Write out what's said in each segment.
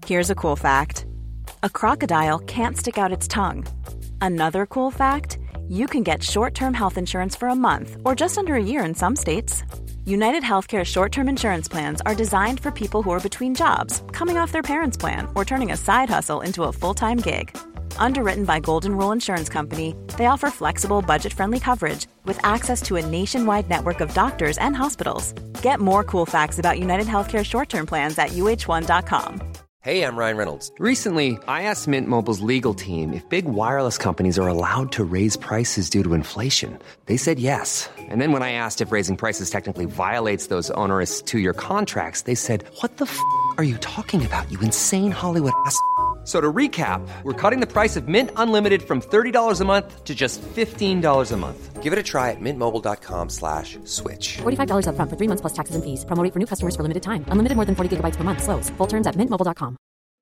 Here's a cool fact. A crocodile can't stick out its tongue. Another cool fact, you can get short-term health insurance for a month or just under a year in some states. United Healthcare short-term insurance plans are designed for people who are between jobs, coming off their parents' plan, or turning a side hustle into a full-time gig. Underwritten by Golden Rule Insurance Company, they offer flexible, budget-friendly coverage with access to a nationwide network of doctors and hospitals. Get more cool facts about United Healthcare short-term plans at uh1.com. Hey, I'm Ryan Reynolds. Recently, I asked Mint Mobile's legal team if big wireless companies are allowed to raise prices due to inflation. They said yes. And then when I asked if raising prices technically violates those onerous two-year contracts, they said, "What the f*** are you talking about, you insane Hollywood ass?" So to recap, we're cutting the price of Mint Unlimited from $30 a month to just $15 a month. Give it a try at mintmobile.com/switch. $45 up front for 3 months plus taxes and fees. Promo rate for new customers for limited time. Unlimited more than 40 gigabytes per month. Slows full terms at mintmobile.com.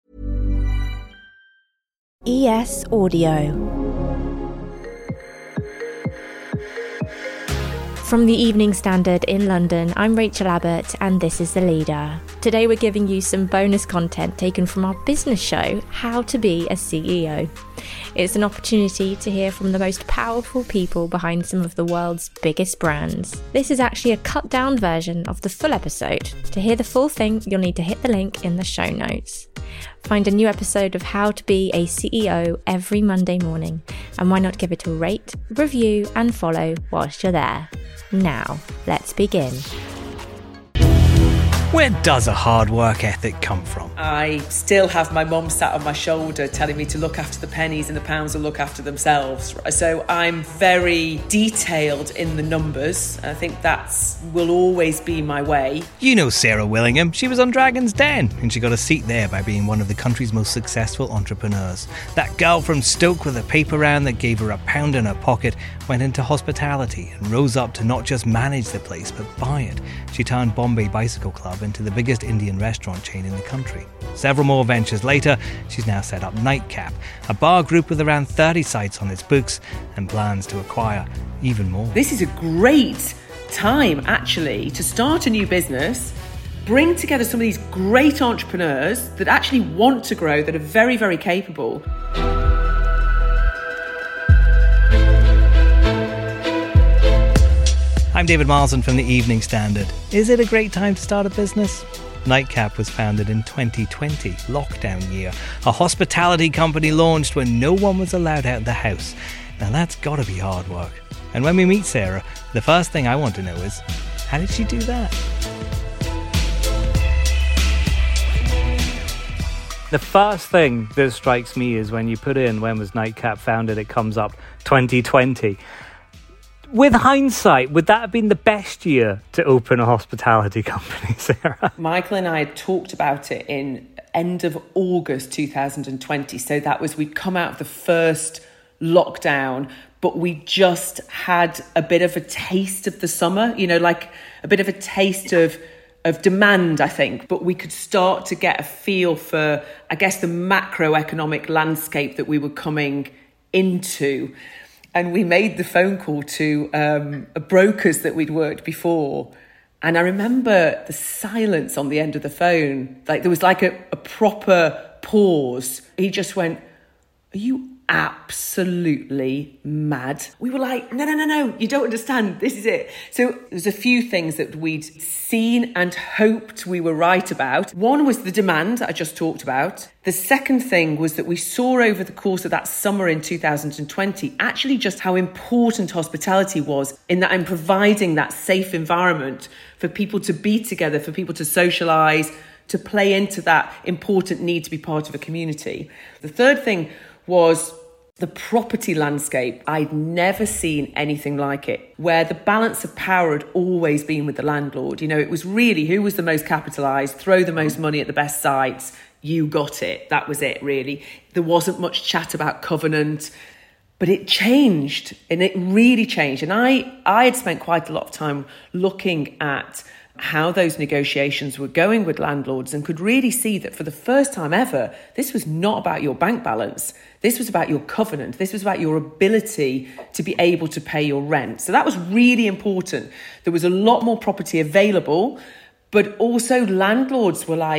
ES Audio. From the Evening Standard in London, I'm Rachel Abbott and this is The Leader. Today we're giving you some bonus content taken from our business show, How to Be a CEO. It's an opportunity to hear from the most powerful people behind some of the world's biggest brands. This is actually a cut down version of the full episode. To hear the full thing, you'll need to hit the link in the show notes. Find a new episode of How to Be a CEO every Monday morning, and why not give it a rate, review and follow whilst you're there. Now, let's begin. Where does a hard work ethic come from? I still have my mum sat on my shoulder telling me to look after the pennies and the pounds will look after themselves. So I'm very detailed in the numbers. I think that will always be my way. You know Sarah Willingham. She was on Dragon's Den and she got a seat there by being one of the country's most successful entrepreneurs. That girl from Stoke with a paper round that gave her £1 in her pocket went into hospitality and rose up to not just manage the place but buy it. She turned Bombay Bicycle Club into the biggest Indian restaurant chain in the country. Several more ventures later, she's now set up Nightcap, a bar group with around 30 sites on its books and plans to acquire even more. This is a great time, actually, to start a new business, bring together some of these great entrepreneurs that actually want to grow, that are very, very capable. I'm David Marsden from the Evening Standard. Is it a great time to start a business? Nightcap was founded in 2020, lockdown year. A hospitality company launched when no one was allowed out of the house. Now that's gotta be hard work. And when we meet Sarah, the first thing I want to know is, how did she do that? The first thing that strikes me is when you put in, when was Nightcap founded, it comes up 2020. With hindsight, would that have been the best year to open a hospitality company, Sarah? Michael and I had talked about it in end of August 2020. So that was, we'd come out of the first lockdown, but we just had a bit of a taste of the summer, you know, like a bit of a taste of demand, I think. But we could start to get a feel for, I guess, the macroeconomic landscape that we were coming into. And we made the phone call to brokers that we'd worked before. And I remember the silence on the end of the phone. Like there was like a proper pause. He just went, "Are you absolutely mad?" We were like, no, you don't understand. This is it. So there's a few things that we'd seen and hoped we were right about. One was the demand that I just talked about. The second thing was that we saw over the course of that summer in 2020, actually just how important hospitality was in that I'm providing that safe environment for people to be together, for people to socialise, to play into that important need to be part of a community. The third thing was the property landscape. I'd never seen anything like it, where the balance of power had always been with the landlord. You know, it was really who was the most capitalised, throw the most money at the best sites, you got it. That was it, really. There wasn't much chat about covenant, but it changed, and it really changed. And I had spent quite a lot of time looking at how those negotiations were going with landlords and could really see that for the first time ever, this was not about your bank balance. This was about your covenant. This was about your ability to be able to pay your rent. So that was really important. There was a lot more property available, but also landlords were like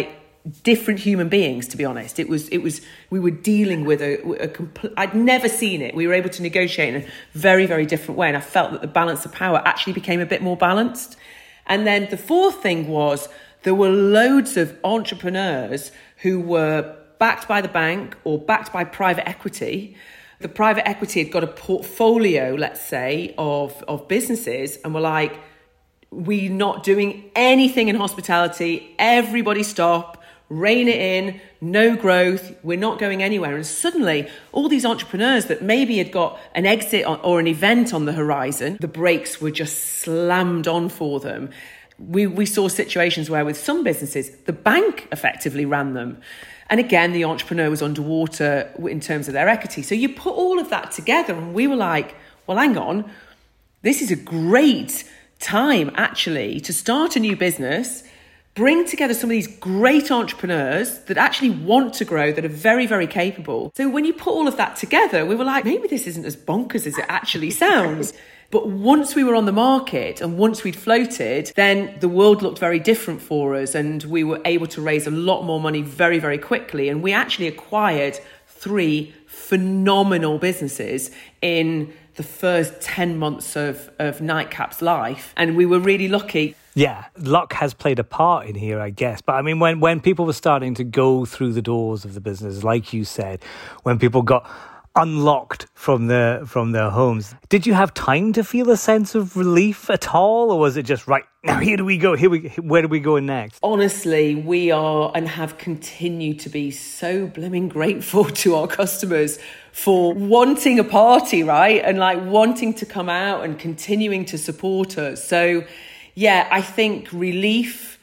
different human beings, to be honest. It was we were dealing with I'd never seen it. We were able to negotiate in a very, very different way. And I felt that the balance of power actually became a bit more balanced. And then the fourth thing was there were loads of entrepreneurs who were backed by the bank or backed by private equity. The private equity had got a portfolio, let's say, of businesses, and were like, we're not doing anything in hospitality. Everybody stop, rein it in, no growth. We're not going anywhere. And suddenly all these entrepreneurs that maybe had got an exit or an event on the horizon, the brakes were just slammed on for them. We saw situations where with some businesses, the bank effectively ran them. And again, the entrepreneur was underwater in terms of their equity. So you put all of that together and we were like, well, hang on, this is a great time actually to start a new business, bring together some of these great entrepreneurs that actually want to grow, that are very, very capable. So when you put all of that together, we were like, maybe this isn't as bonkers as it actually sounds. But once we were on the market and once we'd floated, then the world looked very different for us and we were able to raise a lot more money very, very quickly. And we actually acquired 3 phenomenal businesses in the first 10 months of Nightcap's life. And we were really lucky. Yeah, luck has played a part in here, I guess. But I mean, when people were starting to go through the doors of the business, like you said, when people got unlocked from their homes, did you have time to feel a sense of relief at all? Or was it just, right, now here do we go, where do we go next? Honestly, we are and have continued to be so blooming grateful to our customers for wanting a party, right? And like wanting to come out and continuing to support us. So yeah, I think relief,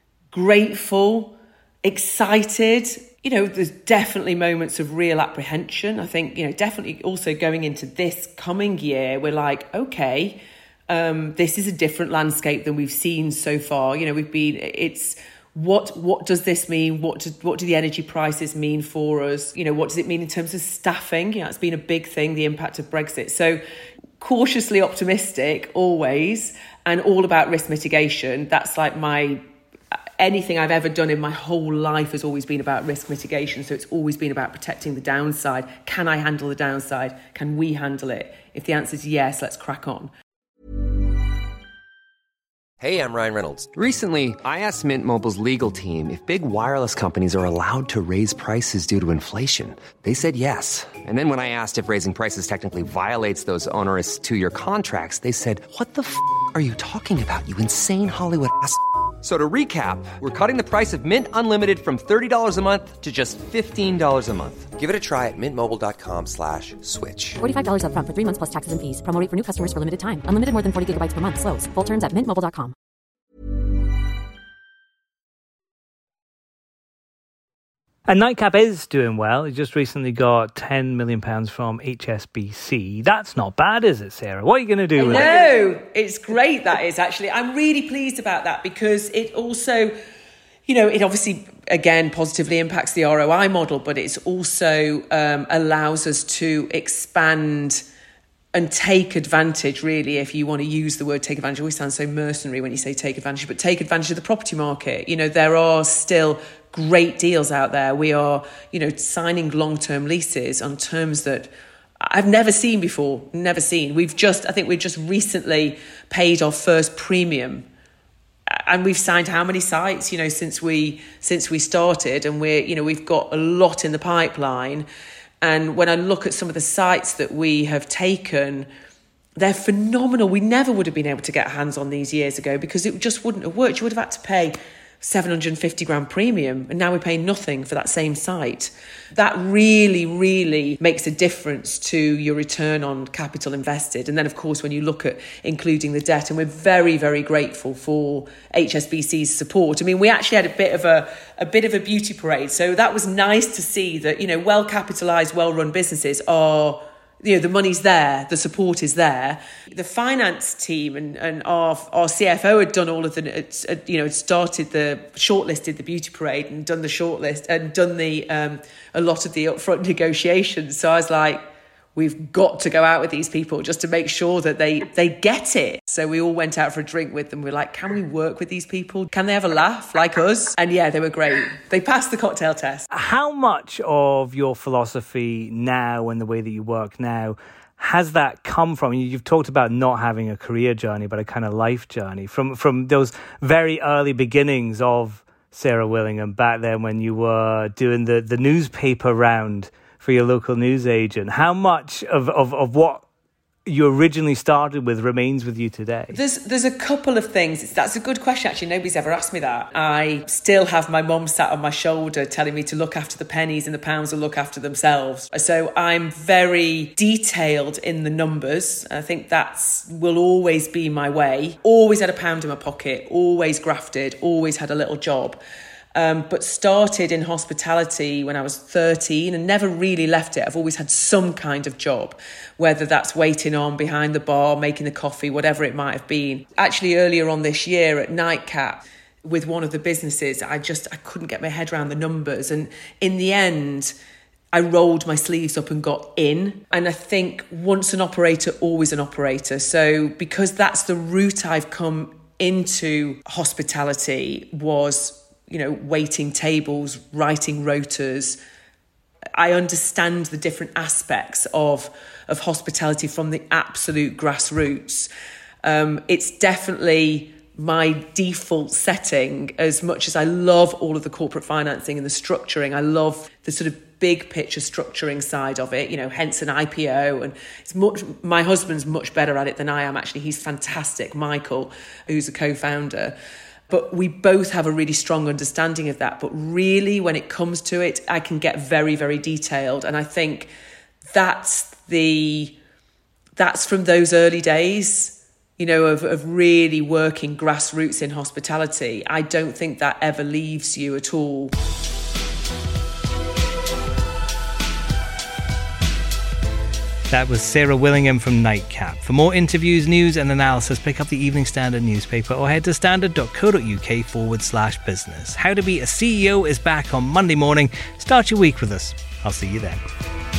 grateful, excited. You know, there's definitely moments of real apprehension. I think, you know, definitely also going into this coming year, we're like, okay, this is a different landscape than we've seen so far. You know, it's what does this mean? What do the energy prices mean for us? You know, what does it mean in terms of staffing? You know, it's been a big thing, the impact of Brexit. So cautiously optimistic always, and all about risk mitigation. That's like anything I've ever done in my whole life has always been about risk mitigation. So it's always been about protecting the downside. Can I handle the downside? Can we handle it? If the answer is yes, let's crack on. Hey, I'm Ryan Reynolds. Recently, I asked Mint Mobile's legal team if big wireless companies are allowed to raise prices due to inflation. They said yes. And then when I asked if raising prices technically violates those onerous 2-year contracts, they said, what the f*** are you talking about, you insane Hollywood ass f- So to recap, we're cutting the price of Mint Unlimited from $30 a month to just $15 a month. Give it a try at mintmobile.com/switch. $45 up front for 3 months plus taxes and fees. Promo rate for new customers for limited time. Unlimited more than 40 gigabytes per month. Slows full terms at mintmobile.com. And Nightcap is doing well. It just recently got £10 million from HSBC. That's not bad, is it, Sarah? What are you going to do with it? No, it's great, that is, actually. I'm really pleased about that because it also, you know, it obviously, again, positively impacts the ROI model, but it's also allows us to expand and take advantage, really, if you want to use the word take advantage. It always sounds so mercenary when you say take advantage, but take advantage of the property market. You know, there are still great deals out there. We are, you know, signing long-term leases on terms that I've never seen before, never seen. I think we've just recently paid our first premium, and we've signed how many sites, you know, since we started, and we've got a lot in the pipeline. And when I look at some of the sites that we have taken, they're phenomenal. We never would have been able to get hands on these years ago because it just wouldn't have worked. You would have had to pay $750,000 premium, and now we're paying nothing for that same site. That really, really makes a difference to your return on capital invested. And then, of course, when you look at including the debt, and we're very, very grateful for HSBC's support. I mean, we actually had a bit of a beauty parade. So that was nice to see that, you know, well capitalized, well run businesses are, you know, the money's there, the support is there. The finance team and our CFO had done all of shortlisted the beauty parade and done the shortlist and done a lot of the upfront negotiations. So I was like, we've got to go out with these people just to make sure that they get it. So we all went out for a drink with them. We were like, can we work with these people? Can they have a laugh like us? And yeah, they were great. They passed the cocktail test. How much of your philosophy now and the way that you work now has that come from? You've talked about not having a career journey, but a kind of life journey from those very early beginnings of Sarah Willingham back then when you were doing the newspaper round for your local newsagent. How much of what you originally started with remains with you today? There's a couple of things. That's a good question, actually. Nobody's ever asked me that. I still have my mum sat on my shoulder telling me to look after the pennies and the pounds will look after themselves. So I'm very detailed in the numbers. I think will always be my way. Always had a pound in my pocket, always grafted, always had a little job. But started in hospitality when I was 13 and never really left it. I've always had some kind of job, whether that's waiting on behind the bar, making the coffee, whatever it might have been. Actually, earlier on this year at Nightcap, with one of the businesses, I couldn't get my head around the numbers. And in the end, I rolled my sleeves up and got in. And I think once an operator, always an operator. So because that's the route I've come into hospitality was, waiting tables, writing rotas. I understand the different aspects of hospitality from the absolute grassroots. It's definitely my default setting. As much as I love all of the corporate financing and the structuring, I love the sort of big picture structuring side of it, hence an IPO. And my husband's much better at it than I am, actually. He's fantastic, Michael, who's a co-founder. But we both have a really strong understanding of that. But really, when it comes to it, I can get very, very detailed. And I think that's from those early days, of really working grassroots in hospitality. I don't think that ever leaves you at all. That was Sarah Willingham from Nightcap. For more interviews, news and analysis, pick up the Evening Standard newspaper or head to standard.co.uk/business. How to Be a CEO is back on Monday morning. Start your week with us. I'll see you then.